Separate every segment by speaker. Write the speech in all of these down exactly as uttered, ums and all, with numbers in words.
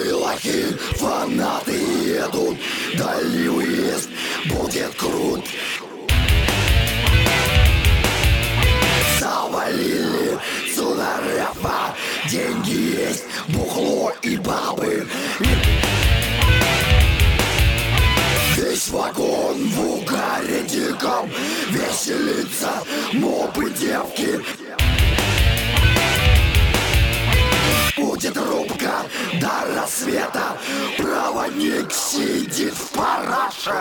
Speaker 1: Мы лохи, фанаты едут, дальний выезд будет крут. Завалили сюда рэпа, деньги есть, бухло и бабы. Весь вагон в угаре диком, веселится, мопы, девки. Будет рубка до рассвета, проводник сидит в параше.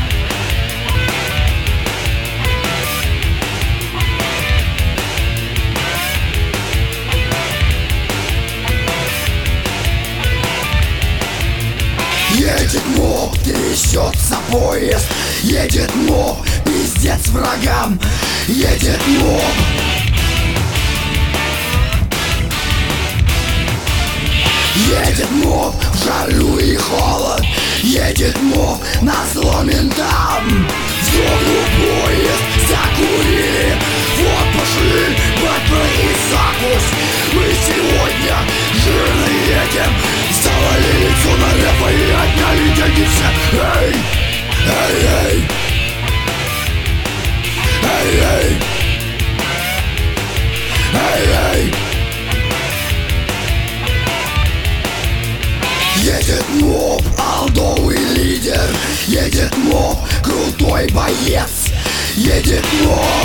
Speaker 1: Едет моп, трясется поезд, едет моп, пиздец врагам, едет моп. Едет моп в жару и холод, едет моп назло ментам. Вздрогнул поезд, закурили, вот пошли батлы и закусь. Мы сегодня жирно едем, завалили все на рэпа и отняли деньги все. Эй, эй, эй, эй, эй, эй, эй. Едет моп, алдовый лидер, едет моп, крутой боец, едет моп.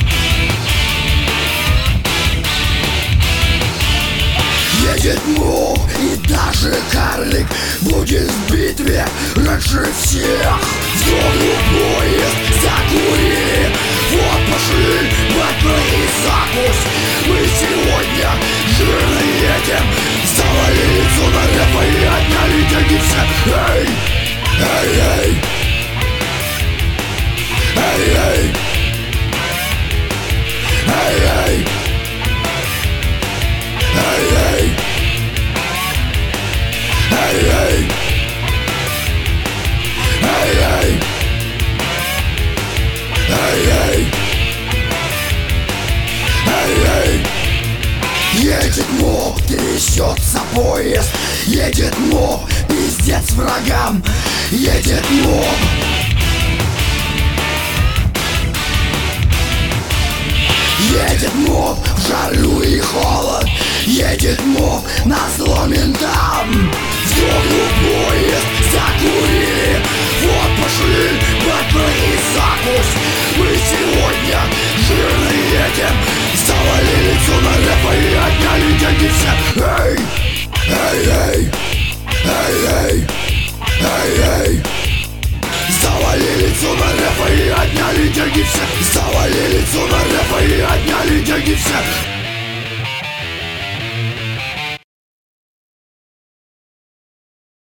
Speaker 1: Едет моп, и даже карлик будет в битве раньше всех. Вздрогнул поезд, закурили, вот пошли батлы и закусь. Мы сегодня жирно едем, завалили все на рэпа и отняли деньги все. Эй, эй, эй, эй, эй, эй, эй, эй, эй, эй, эй, эй, эй, эй, эй, эй. Едет моп, трясется поезд, едет моп, пиздец врагам, едет моп. Едет моп в жару и холод, едет моп назло ментам. Вздрогнул поезд, закурили, вот пошли батлы и закусь. Мы сегодня жирно едем, завалили все на рэпа и отняли деньги все. Эй, эй, эй, эй, эй, эй, эй. Завалили все на рэпа и отняли деньги все. Завалили все на рэпа и отняли деньги все.